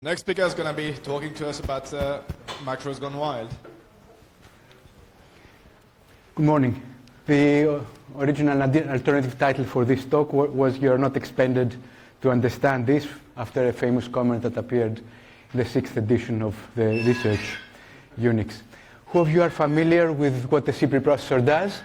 Next speaker is going to be talking to us about macros gone wild. Good morning. The original alternative title for this talk was "You're not expected to understand this," after a famous comment that appeared in the 6th edition of the research Unix. Who of you are familiar with what the C preprocessor does?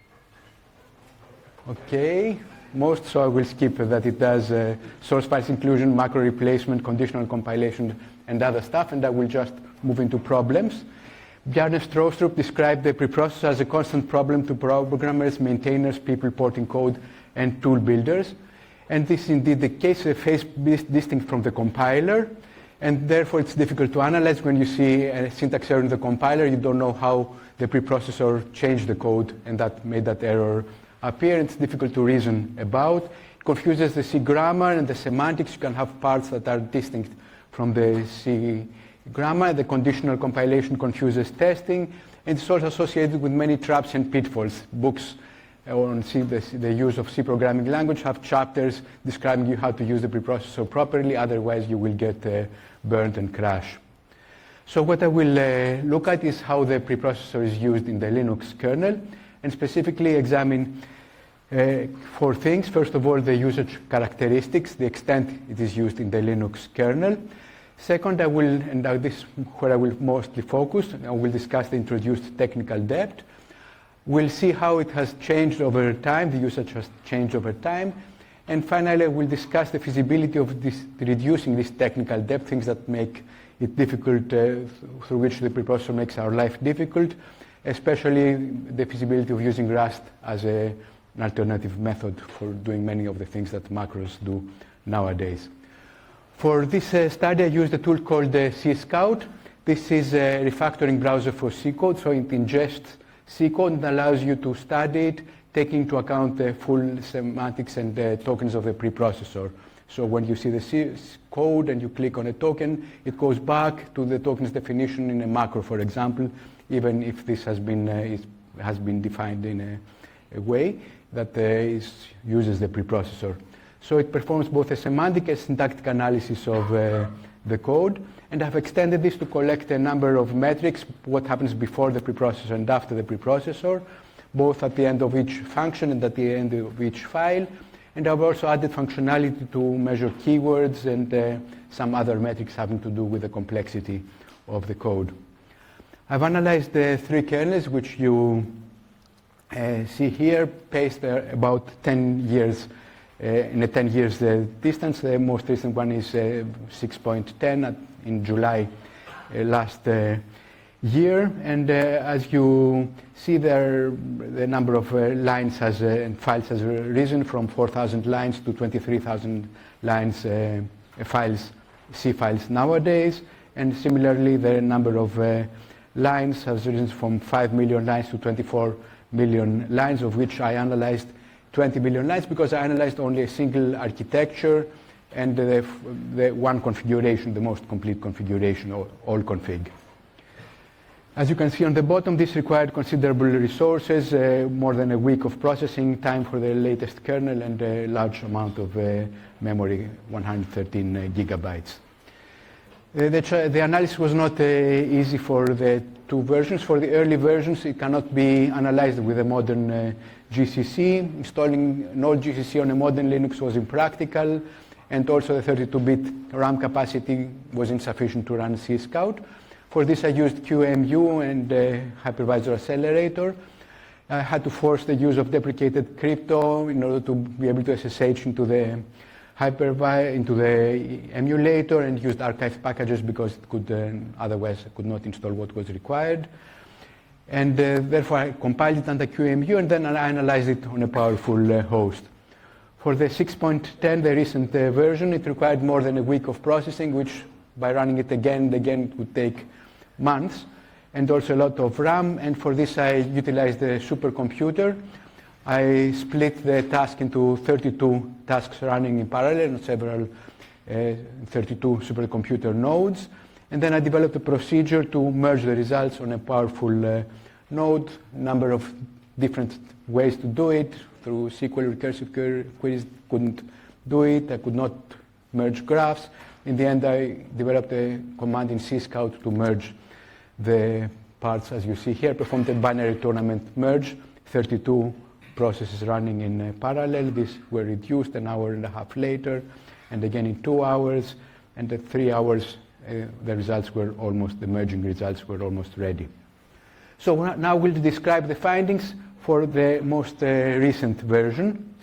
Okay, most, so I will skip that. It does source files inclusion, macro replacement, conditional compilation, and other stuff, and I will just move into problems. Bjarne Stroustrup described the preprocessor as a constant problem to programmers, maintainers, people porting code, and tool builders. And this is indeed the case, a phase distinct from the compiler, and therefore it's difficult to analyze. When you see a syntax error in the compiler, you don't know how the preprocessor changed the code and that made that error appear. It's difficult to reason about. It confuses the C grammar and the semantics. You can have parts that are distinct from the C grammar. The conditional compilation confuses testing, and it's also associated with many traps and pitfalls. Books on C, the use of C programming language have chapters describing you how to use the preprocessor properly, otherwise you will get burnt and crash. So what I will look at is how the preprocessor is used in the Linux kernel, and specifically examine 4 things. First of all, the usage characteristics, the extent it is used in the Linux kernel. Second, this is where I will mostly focus, I will discuss the introduced technical debt. We'll see how it has changed over time, the usage has changed over time. And finally, we'll discuss the feasibility of reducing this technical debt, things that make it difficult, through which the preprocessor makes our life difficult, especially the feasibility of using Rust as an alternative method for doing many of the things that macros do nowadays. For this study, I used a tool called C-Scout. This is a refactoring browser for C code, so it ingests C code and allows you to study it, taking into account the full semantics and tokens of the preprocessor. So when you see the C code and you click on a token, it goes back to the token's definition in a macro, for example, even if this has been defined in a way that uses the preprocessor. So it performs both a semantic and syntactic analysis of the code, and I've extended this to collect a number of metrics, what happens before the preprocessor and after the preprocessor, both at the end of each function and at the end of each file. And I've also added functionality to measure keywords and some other metrics having to do with the complexity of the code. I've analyzed the 3 kernels, which you see here, paced about 10 years, in a 10 years distance. The most recent one is 6.10 in July last year. And as you see there, the number of lines and files has risen from 4,000 lines to 23,000 lines C files nowadays. And similarly, the number of lines has risen from 5 million lines to 24 million lines, of which I analyzed 20 million lines because I analyzed only a single architecture and the one configuration, the most complete configuration, all config. As you can see on the bottom, this required considerable resources, more than a week of processing time for the latest kernel, and a large amount of memory, 113 gigabytes. The analysis was not easy for the 2 versions. For the early versions, it cannot be analyzed with a modern GCC. Installing an old GCC on a modern Linux was impractical, and also the 32-bit RAM capacity was insufficient to run C-Scout. For this, I used QEMU and Hypervisor Accelerator. I had to force the use of deprecated crypto in order to be able to SSH into the emulator, and used archive packages because it could otherwise could not install what was required. And therefore I compiled it under QEMU, and then I analyzed it on a powerful host. For the 6.10, the recent version, it required more than a week of processing, which by running it again and again it would take months, and also a lot of RAM. And for this I utilized the supercomputer. I split the task into 32 tasks running in parallel on several 32 supercomputer nodes. And then I developed a procedure to merge the results on a powerful node, number of different ways to do it. Through SQL recursive queries, couldn't do it. I could not merge graphs. In the end, I developed a command in C-Scout to merge the parts, as you see here, performed a binary tournament merge, 32 processes running in parallel. These were reduced an hour and a half later, and again in 2 hours, and at 3 hours, the merging results were almost ready. So now we'll describe the findings for the most recent version,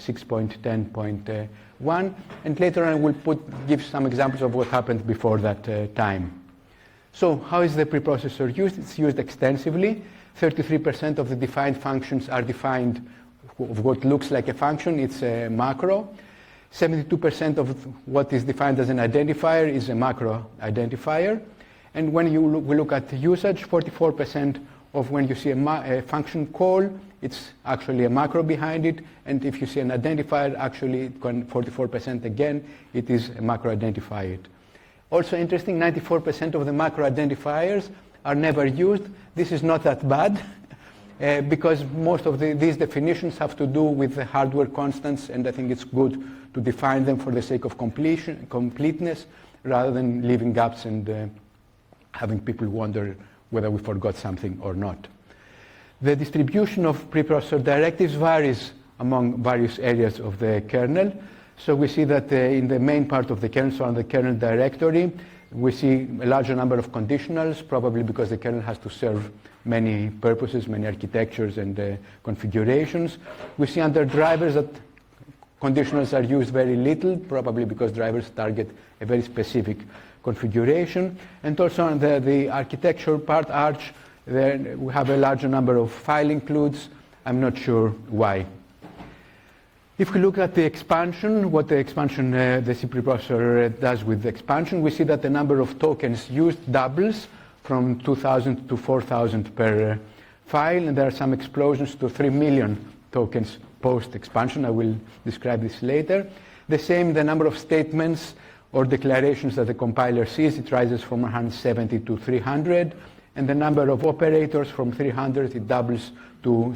6.10.1, and later on we'll give some examples of what happened before that time. So how is the preprocessor used? It's used extensively. 33% of the defined functions are defined of what looks like a function. It's a macro. 72% of what is defined as an identifier is a macro identifier. And when we look at usage, 44% of when you see a function call, it's actually a macro behind it. And if you see an identifier, actually 44% again, it is a macro identifier. Also interesting, 94% of the macro identifiers are never used. This is not that bad because most of these definitions have to do with the hardware constants, and I think it's good to define them for the sake of completeness rather than leaving gaps and having people wonder whether we forgot something or not. The distribution of preprocessor directives varies among various areas of the kernel. So we see that in the main part of the kernel, so on the kernel directory, we see a larger number of conditionals, probably because the kernel has to serve many purposes, many architectures and configurations. We see under drivers that conditionals are used very little, probably because drivers target a very specific configuration. And also on the architecture part, Arch, there we have a larger number of file includes. I'm not sure why. If we look at the expansion, what the expansion, the C preprocessor does with the expansion, we see that the number of tokens used doubles from 2,000 to 4,000 per file, and there are some explosions to 3 million tokens post-expansion. I will describe this later. The same, the number of statements or declarations that the compiler sees, it rises from 170 to 300, and the number of operators from 300, it doubles to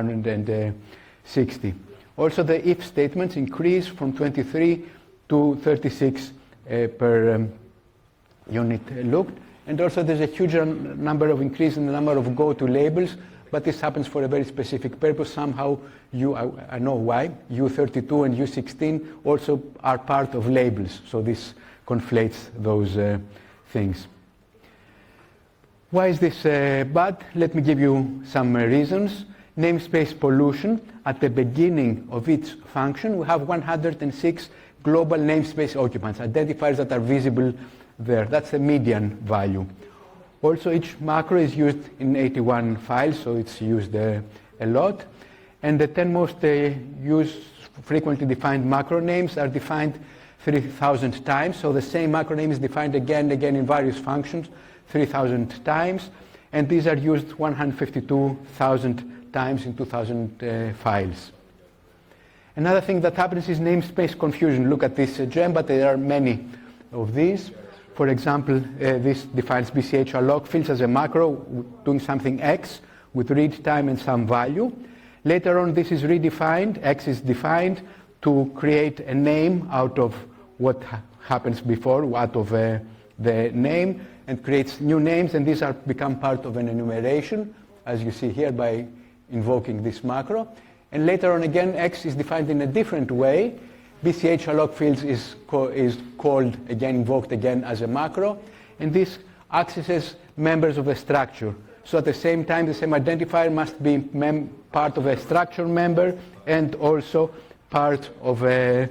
760. Also, the if statements increase from 23 to 36 per unit looked. And also, there's a huge number of increase in the number of go-to labels, but this happens for a very specific purpose. Somehow, I know why, U32 and U16 also are part of labels, so this conflates those things. Why is this bad? Let me give you some reasons. Namespace pollution. At the beginning of each function, we have 106 global namespace occupants, identifiers that are visible there. That's the median value. Also, each macro is used in 81 files, so it's used a lot. And the 10 most used, frequently defined macro names are defined 3,000 times. So the same macro name is defined again and again in various functions, 3,000 times. And these are used 152,000 times in 2,000 files. Another thing that happens is namespace confusion. Look at this gem, but there are many of these. For example, this defines BCH alloc fields as a macro doing something X with read time and some value. Later on, this is redefined. X is defined to create a name out of what happens before, out of the name, and creates new names, and these are become part of an enumeration, as you see here by invoking this macro. And later on again, X is defined in a different way. BCH alloc fields is called again, invoked again as a macro, and this accesses members of a structure. So at the same time, the same identifier must be part of a structure member and also part of the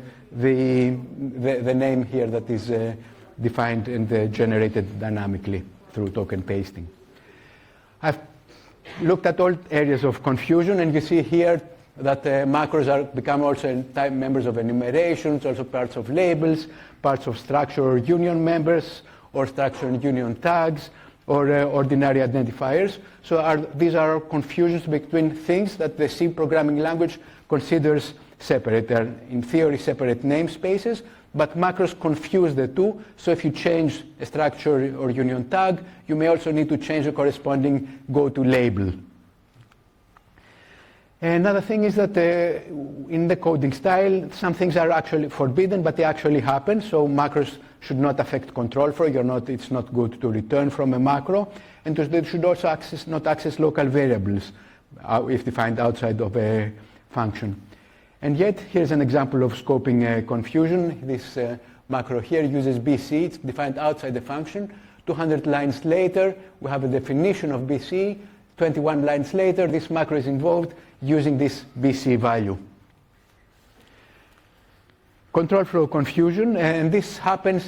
name here that is defined and generated dynamically through token pasting. I've looked at all areas of confusion, and you see here that macros are become also members of enumerations, also parts of labels, parts of structure or union members, or structure and union tags, or ordinary identifiers. So these are confusions between things that the C programming language considers separate. They're in theory separate namespaces, but macros confuse the two. So if you change a structure or union tag, you may also need to change the corresponding go-to label. Another thing is that in the coding style, some things are actually forbidden, but they actually happen. So macros should not affect control flow. It's not good to return from a macro. And they should also not access local variables if defined outside of a function. And yet, here's an example of scoping confusion. This macro here uses BC. It's defined outside the function. 200 lines later, we have a definition of BC. 21 lines later, this macro is invoked using this BC value. Control flow confusion, and this happens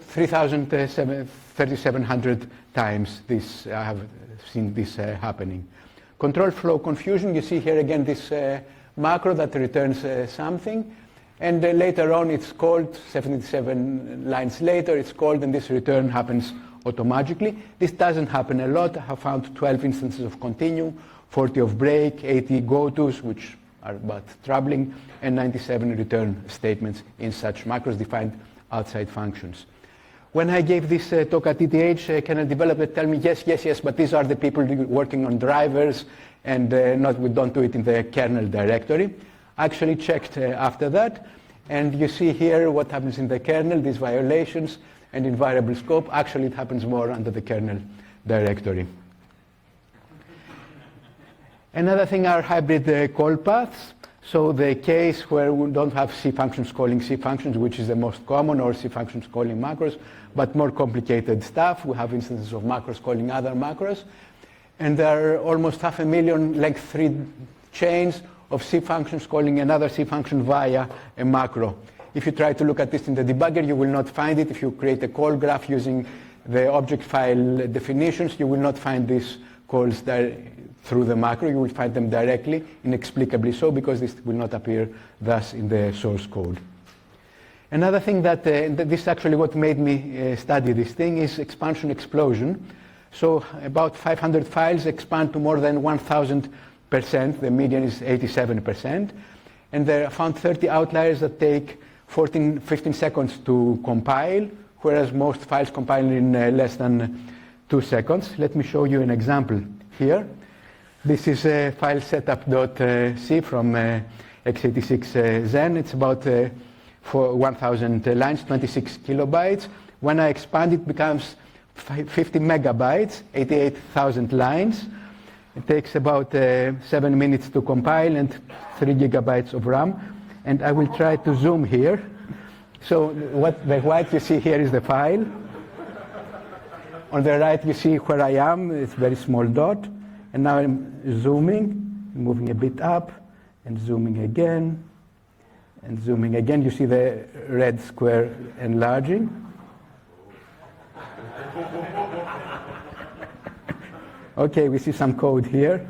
3,700 times. I have seen this happening. Control flow confusion, you see here again this macro that returns something, and later on it's called, 77 lines later, it's called, and this return happens automatically. This doesn't happen a lot. I have found 12 instances of continue, 40 of break, 80 go-tos, which are about troubling, and 97 return statements in such macros defined outside functions. When I gave this talk at ETH, kernel developers tell me, yes, but these are the people working on drivers, and we don't do it in the kernel directory. I actually checked after that, and you see here what happens in the kernel, these violations, and in variable scope. Actually, it happens more under the kernel directory. Another thing are hybrid call paths. So the case where we don't have C functions calling C functions, which is the most common, or C functions calling macros, but more complicated stuff. We have instances of macros calling other macros. And there are almost 500,000 length 3 chains of C functions calling another C function via a macro. If you try to look at this in the debugger, you will not find it. If you create a call graph using the object file definitions, you will not find these calls through the macro. You will find them directly, inexplicably so, because this will not appear thus in the source code. Another thing that this is actually what made me study this thing is expansion explosion. So about 500 files expand to more than 1,000%. The median is 87%. And there are found 30 outliers that take 15 seconds to compile, whereas most files compile in less than 2 seconds. Let me show you an example here. This is a file setup.c from x86 Zen. It's about 1,000 lines, 26 kilobytes. When I expand, it becomes 50 megabytes, 88,000 lines. It takes about 7 minutes to compile and 3 gigabytes of RAM. And I will try to zoom here. So what the white you see here is the file. On the right you see where I am. It's a very small dot. And now I'm zooming, moving a bit up, and zooming again, and zooming again. You see the red square enlarging. Okay, we see some code here.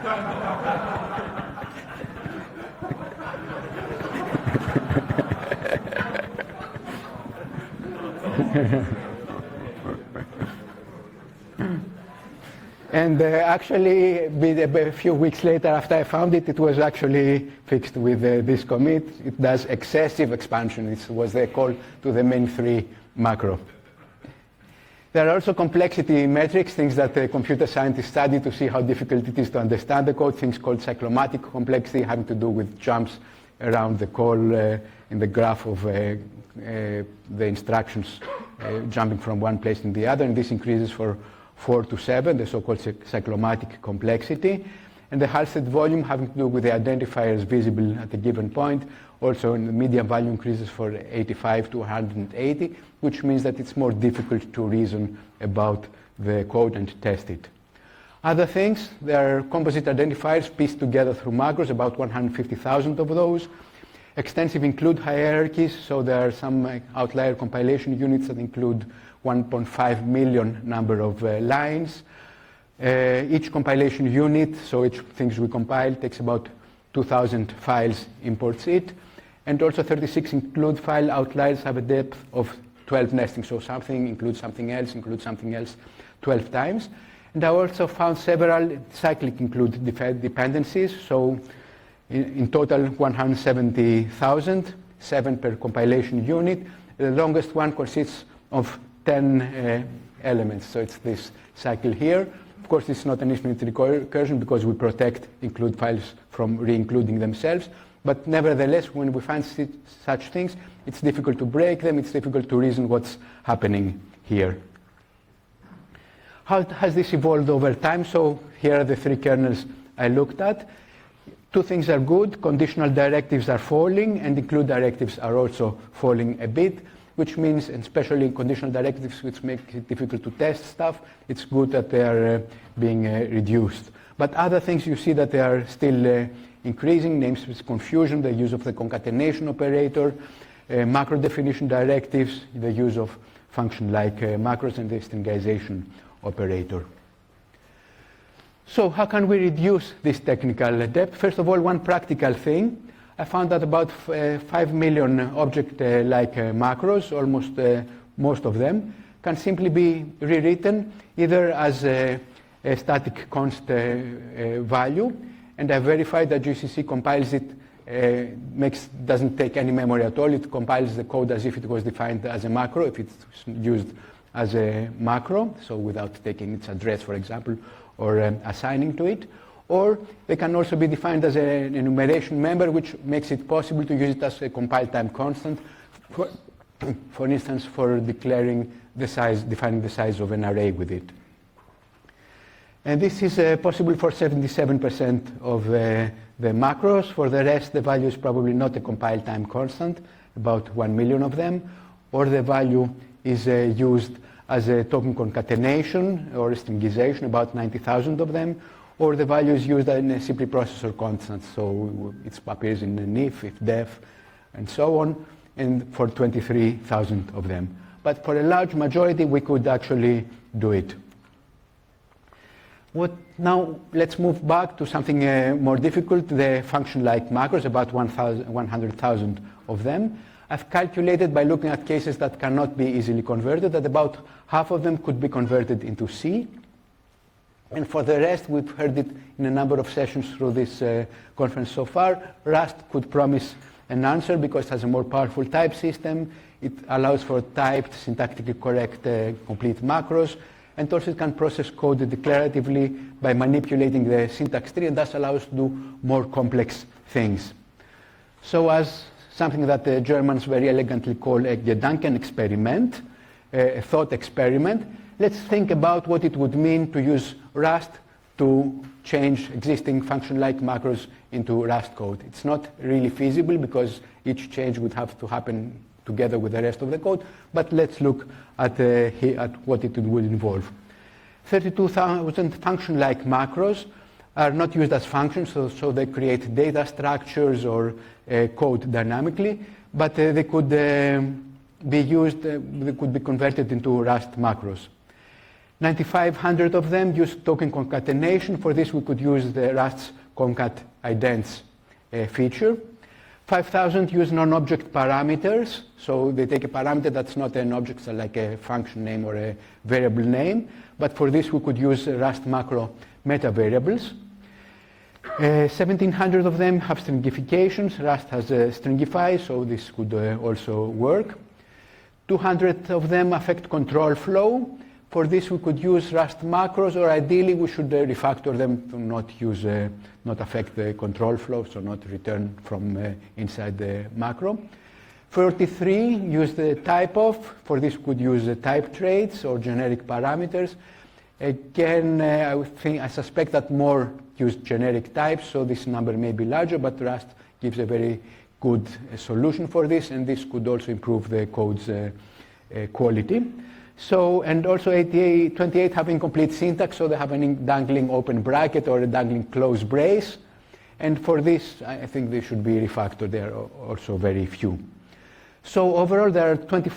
And actually, a few weeks later after I found it, it was actually fixed with this commit. It does excessive expansion. It was the call to the main3 macro. There are also complexity metrics, things that computer scientists study to see how difficult it is to understand the code, things called cyclomatic complexity, having to do with jumps around the call in the graph of the instructions jumping from one place to the other, and this increases for 4 to 7, the so-called cyclomatic complexity. And the Halstead volume having to do with the identifiers visible at a given point. Also, the median value increases for 85 to 180, which means that it's more difficult to reason about the code and test it. Other things, there are composite identifiers pieced together through macros, about 150,000 of those. Extensive include hierarchies, so there are some outlier compilation units that include 1.5 million number of lines. Each compilation unit, so each things we compile, takes about 2,000 files, imports it. And also 36 include file outliers have a depth of 12 nesting, so something includes something else 12 times. And I also found several cyclic include dependencies, so in total 170,000, 7 per compilation unit. The longest one consists of 10 elements, so it's this cycle here. Of course, it's not an infinite recursion because we protect include files from re-including themselves. But nevertheless, when we find such things, it's difficult to break them, it's difficult to reason what's happening here. How has this evolved over time? So here are the three kernels I looked at. Two things are good. Conditional directives are falling, and include directives are also falling a bit, which means, and especially conditional directives, which make it difficult to test stuff, it's good that they are being reduced. But other things, you see that they are still increasing, namespace confusion, the use of the concatenation operator, macro definition directives, the use of function like macros, and the stringization operator. So how can we reduce this technical debt? First of all, one practical thing. I found that about 5 million object-like macros, almost most of them, can simply be rewritten either as a static const value, and I verified that GCC compiles it, doesn't take any memory at all. It compiles the code as if it was defined as a macro, if it's used as a macro, so without taking its address, for example, or assigning to it. Or they can also be defined as an enumeration member, which makes it possible to use it as a compile time constant, for instance, for declaring the size, defining the size of an array with it. And this is possible for 77% of the macros. For the rest, the value is probably not a compile time constant, about 1 million of them, or the value is used as a token concatenation or a stringization, about 90,000 of them, or the value is used in a simply processor constant, so it appears in an if def, and so on, and for 23,000 of them. But for a large majority, we could actually do it. Now let's move back to something more difficult, the function-like macros, about 100,000 of them. I've calculated by looking at cases that cannot be easily converted that about half of them could be converted into C. And for the rest, we've heard it in a number of sessions through this conference so far. Rust could promise an answer because it has a more powerful type system. It allows for typed, syntactically correct, complete macros. And also it can process code declaratively by manipulating the syntax tree, and thus allows to do more complex things. So as something that the Germans very elegantly call a Gedanken experiment, a thought experiment, let's think about what it would mean to use Rust to change existing function-like macros into Rust code. It's not really feasible because each change would have to happen together with the rest of the code, but let's look at what it would involve. 32,000 function-like macros are not used as functions, so they create data structures or code dynamically, but they could be used, they could be converted into Rust macros. 9,500 of them use token concatenation. For this, we could use the Rust's concat idents feature. 5,000 use non-object parameters, so they take a parameter that's not an object, so like a function name or a variable name, but for this we could use Rust macro meta variables. 1,700 of them have stringifications. Rust has a stringify, so this could also work. 200 of them affect control flow. For this, we could use Rust macros, or ideally, we should refactor them to not affect the control flow, so not return from inside the macro. 43 use the type of. For this, we could use type traits or generic parameters. Again, I suspect that more use generic types, so this number may be larger, but Rust gives a very good solution for this, and this could also improve the code's quality. So, and also 28 have incomplete syntax, so they have a dangling open bracket or a dangling close brace. And for this, I think they should be refactored. There are also very few. So overall, there are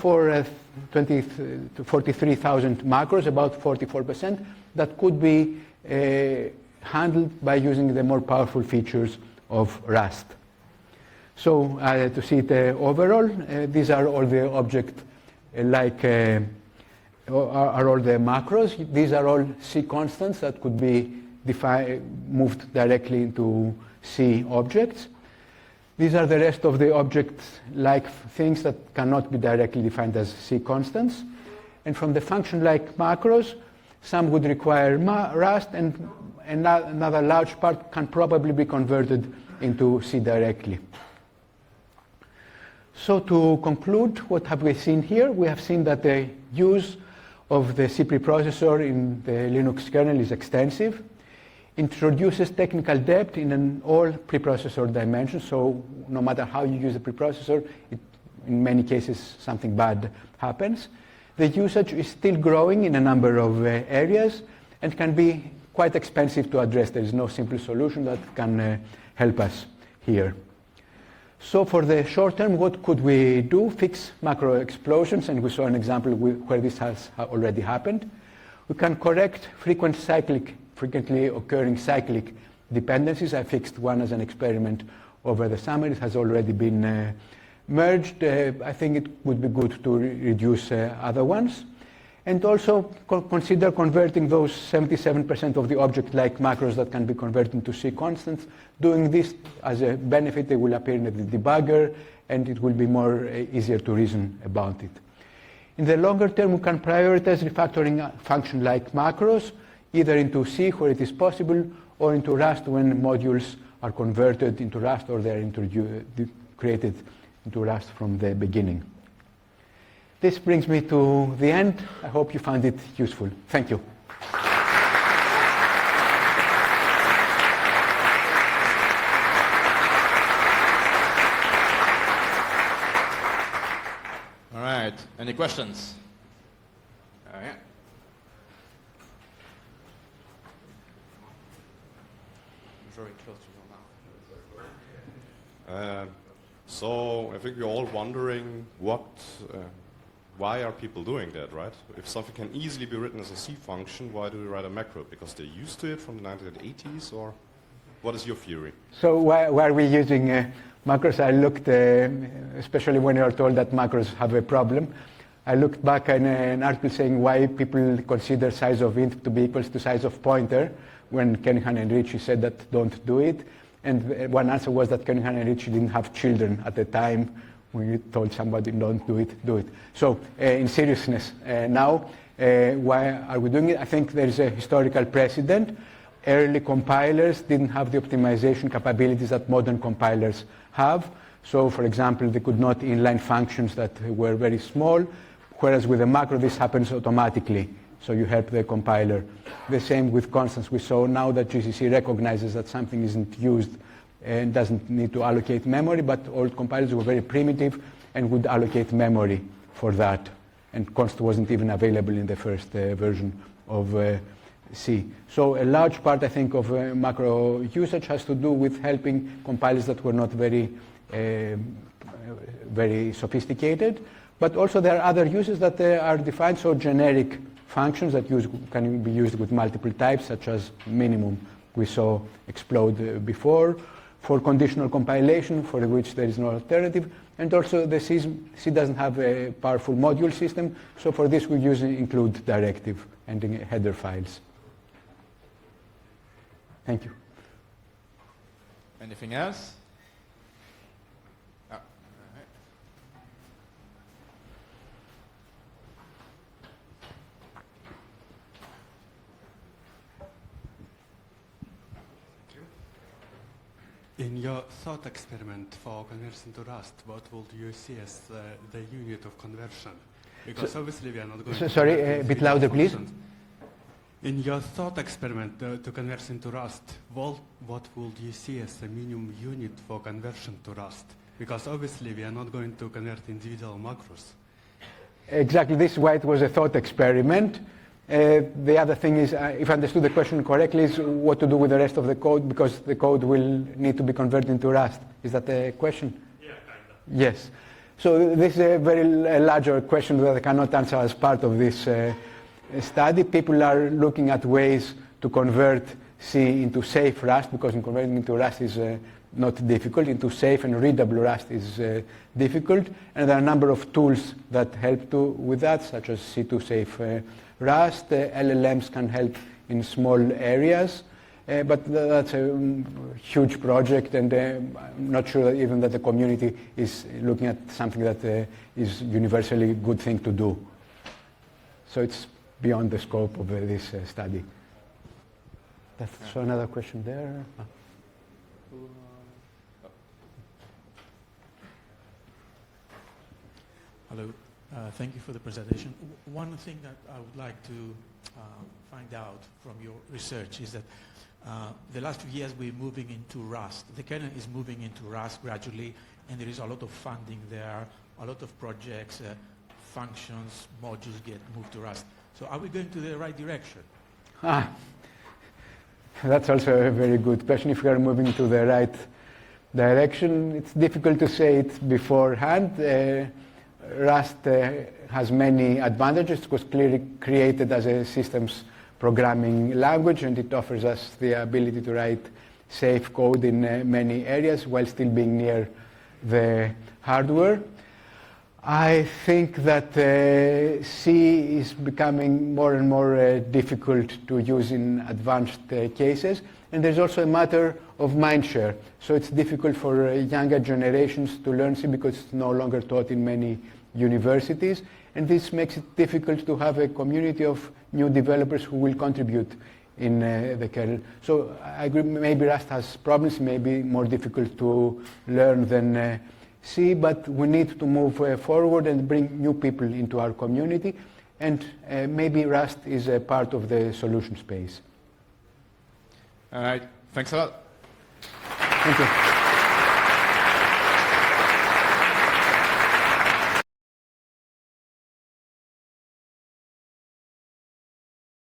43,000 macros, about 44%, that could be handled by using the more powerful features of Rust. So to see it overall, these are all the are all the macros. These are all C constants that could be moved directly into C objects. These are the rest of the object-like things that cannot be directly defined as C constants. And from the function-like macros, some would require Rust, and another large part can probably be converted into C directly. So to conclude, what have we seen here? We have seen that the use of the C preprocessor in the Linux kernel is extensive, introduces technical debt in all preprocessor dimensions, so no matter how you use the preprocessor, in many cases something bad happens. The usage is still growing in a number of areas and can be quite expensive to address. There is no simple solution that can help us here. So for the short term, what could we do? Fix macro explosions, and we saw an example where this has already happened. We can correct frequently occurring cyclic dependencies. I fixed one as an experiment over the summer. It has already been merged. I think it would be good to reduce other ones. And also consider converting those 77% of the object-like macros that can be converted into C constants. Doing this as a benefit, they will appear in the debugger, and it will be easier to reason about it. In the longer term, we can prioritize refactoring function-like macros, either into C where it is possible, or into Rust when modules are converted into Rust or they are created into Rust from the beginning. This brings me to the end. I hope you found it useful. Thank you. All right. Any questions? Yeah. Very close to your mouth. So I think we're all wondering why are people doing that, right? If something can easily be written as a C function, why do they write a macro? Because they're used to it from the 1980s, or what is your theory? So why are we using macros? I looked, especially when you are told that macros have a problem, I looked back in an article saying why people consider size of int to be equals to size of pointer, when Kernighan and Ritchie said that don't do it. And one answer was that Kernighan and Ritchie didn't have children at the time. When you told somebody don't do it, do it. So in seriousness, now, why are we doing it? I think there is a historical precedent. Early compilers didn't have the optimization capabilities that modern compilers have. So for example, they could not inline functions that were very small, whereas with a macro this happens automatically. So you help the compiler. The same with constants. We saw now that GCC recognizes that something isn't used and doesn't need to allocate memory, but old compilers were very primitive and would allocate memory for that. And const wasn't even available in the first version of C. So a large part, I think, of macro usage has to do with helping compilers that were not very sophisticated. But also there are other uses that are defined, so generic functions that can be used with multiple types, such as minimum we saw explode before, for conditional compilation, for which there is no alternative, and also the C doesn't have a powerful module system, so for this we usually include directive and header files. Thank you. Anything else? Oh. In your thought experiment for conversion to Rust, what would you see as the unit of conversion? Because obviously we are not going to... Sorry, a bit louder, please. In your thought experiment to conversion to Rust, what would you see as the minimum unit for conversion to Rust? Because obviously we are not going to convert individual macros. Exactly, this is why it was a thought experiment. The other thing is, if I understood the question correctly, is what to do with the rest of the code, because the code will need to be converted into Rust. Is that the question? Yeah, kind of. Yes. So this is a very larger question that I cannot answer as part of this study. People are looking at ways to convert C into safe Rust, because in converting into Rust is not difficult. Into safe and readable Rust is difficult. And there are a number of tools that help with that, such as C2 Safe Rust. LLMs can help in small areas, but that's a huge project, and I'm not sure even that the community is looking at something that is universally a good thing to do. So it's beyond the scope of this study. That's so another question there. Hello. Thank you for the presentation. One thing that I would like to find out from your research is that the last few years we're moving into Rust. The kernel is moving into Rust gradually, and there is a lot of funding there, a lot of projects, functions, modules get moved to Rust. So are we going to the right direction? That's also a very good question. If we are moving to the right direction, it's difficult to say it beforehand. Rust has many advantages. It was clearly created as a systems programming language, and it offers us the ability to write safe code in many areas while still being near the hardware. I think that C is becoming more and more difficult to use in advanced cases, and there's also a matter of mindshare. So it's difficult for younger generations to learn C because it's no longer taught in many universities, and this makes it difficult to have a community of new developers who will contribute in the kernel. So I agree, maybe Rust has problems, maybe more difficult to learn than C, but we need to move forward and bring new people into our community, and maybe Rust is a part of the solution space. All right, thanks a lot. Thank you.